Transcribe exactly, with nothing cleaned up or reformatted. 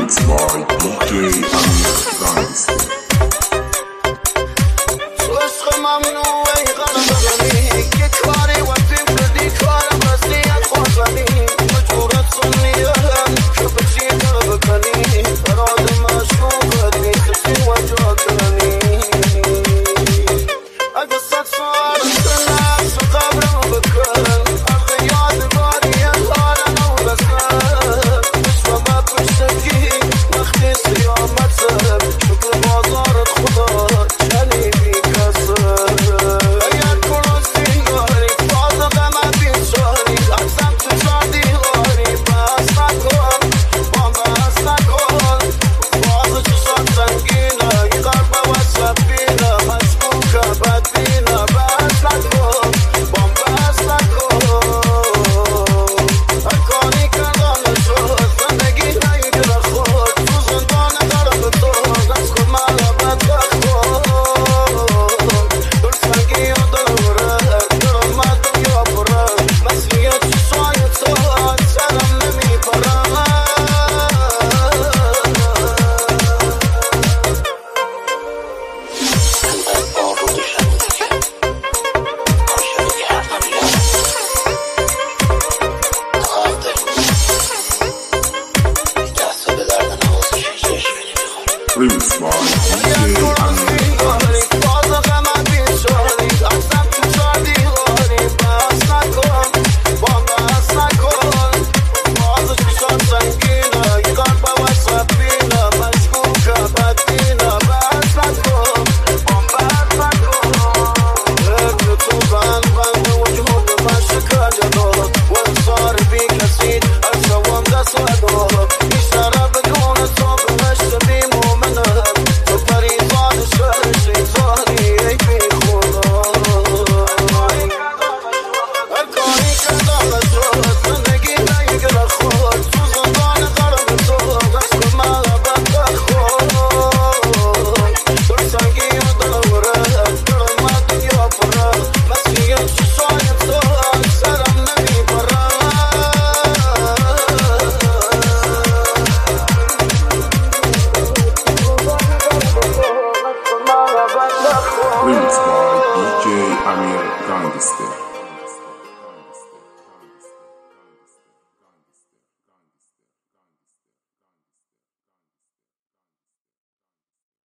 Remix by دی جی امیر گانگستر. عشق ممنوع ای قلم بزنی یک کاری وقتی کردی کارم رستی از خوزنی مجبورت سنیم که بچی کار بکنی براد مشروبت نیستی و جا کنی اگه صد سال نفس قبرم بکن اگه یاد باری حالم او بسن بشو ما پشتکی وقتی سیامت سر شکر بازارت خدا چنی بی کسر اگر کنستی گاری فاضا غمه بیشاری اکسم تو چاردی غاری بس نکن بام بس نکن فاضا چشات سنگینه ای قلب و سبینه مشکوکه بدبینه بس نکن بام بس نکن هر کاری کردم نشد زندگی نگیره خود تو زندان دارم به تو از کن مرا بدبخت کن دل سنگی و دلوره دارم من دنیا پره مسیحیت چشای تو از سرم نمیپره Remix by دی جی امیر گانگستر. فاضا غمه بیشاری اکسم تو چاردی غاری بس نکن بام بس نکن فاضا چشات سنگینه ای قلب و سبینه مشکوکه بدبینه بس نکن بام بس نکن فکر تو بند بند وجود من شکنجه داد و انصار بی کسی از شوام دست و داد بیشتره بدون تو بهشت بی مومنه تو پریزان شهر شیطانی ای بی خدا هر کاری کردم نشد زندگی نگیره خود تو زندان دارم به تو از کن مرا بدبخت کن دل سنگی و دلوره دارم من دنیا پره مسیحیت چشای تو از سرم نمیپره Remix by دی جی امیر گانگستر.